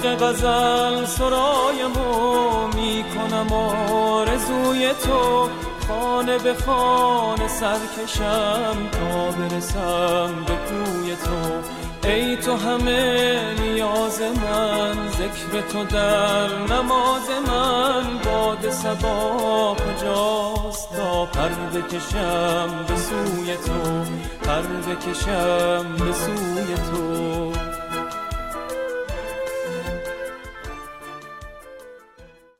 عشق غزل سرایمو میکنم آرزوی تو، خانه به خانه سرکشم تا برسم به کوی تو. ای تو همه نیاز من، ذکر تو در نماز من. باد صبا کجاست تا پر بکشم به سوی تو، پر بکشم به سوی تو.